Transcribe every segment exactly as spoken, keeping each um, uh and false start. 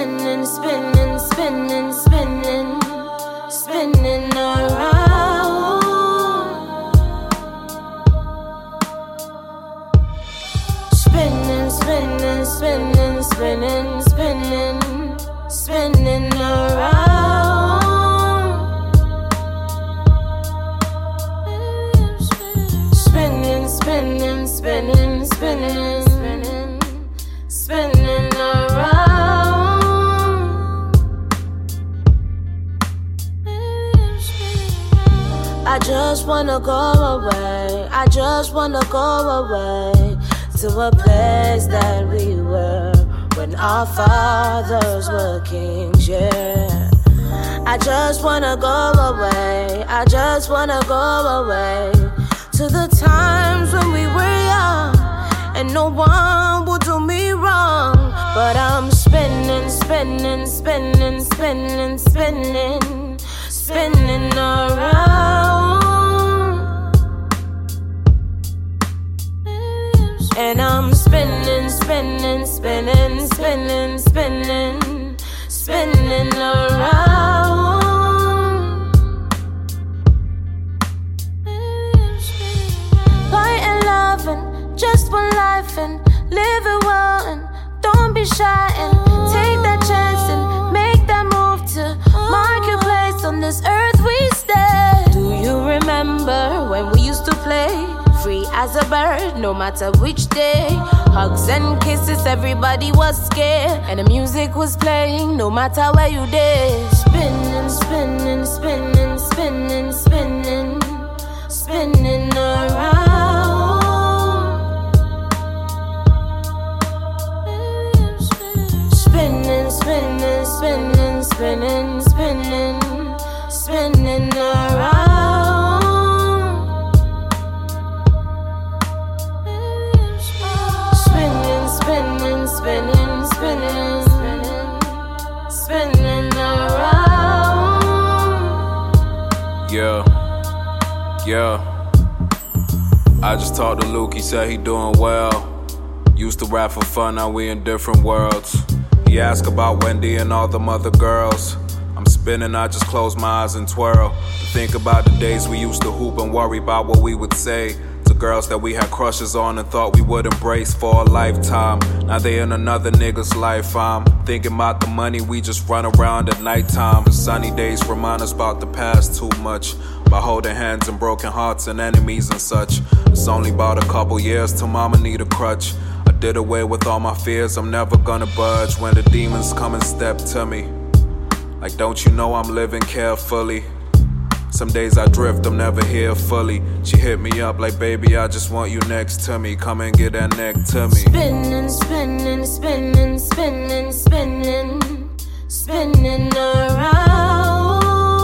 spinning, spinning, spinning, spinning, spinning around. Spinning, spinning, spinning, spinning, spinning, spinning around. Spinning, spinning, spinning, spinning, spinning, spinning around. I just wanna go away. I just wanna go away to a place that we were when our fathers were kings, yeah. I just wanna go away. I just wanna go away to the times when we were young and no one would do me wrong. But I'm spinning, spinning, spinning, spinning, spinning, spinning around. And I'm spinning, spinning, spinning, spinning, spinning, spinning around. Light and loving, just one life and live it well and don't be shy and take that chance and make that move to mark your place on this earth we stay. Do you remember when we used to play free as a bird, no matter which day? Hugs and kisses, everybody was scared, and the music was playing, no matter where you did. Spinning, spinning, spinning, spinning, spinning, spinning around. Spinning, spinning, spinning, spinning, spinning, spinning around. Spinning, spinning, spinning, spinning around. Yeah, yeah. I just talked to Luke, he said he doing well. Used to rap for fun, now we in different worlds. He asked about Wendy and all them other girls. I'm spinning, I just close my eyes and twirl. Think about the days we used to hoop and worry about what we would say to girls that we had crushes on and thought we would embrace for a lifetime. Now they in another nigga's life. I'm thinking about the money we just run around at nighttime. The sunny days remind us about the past too much, by holding hands and broken hearts and enemies and such. It's only about a couple years till mama need a crutch. I did away with all my fears, I'm never gonna budge when the demons come and step to me. Like, don't you know I'm living carefully? Some days I drift, I'm never here fully. She hit me up like, baby, I just want you next to me. Come and get that neck to me. Spinning, spinning, spinning, spinning, spinning, spinning around.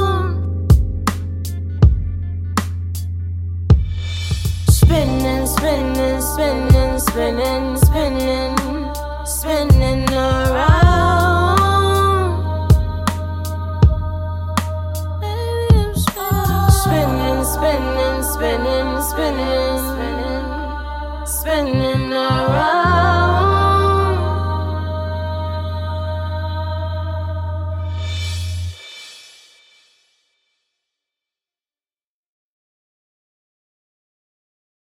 Spinning, spinning, spinning, spinning, spinning, spinning around. Spinning, spinning, spinning, spinning, spinning, spinning around.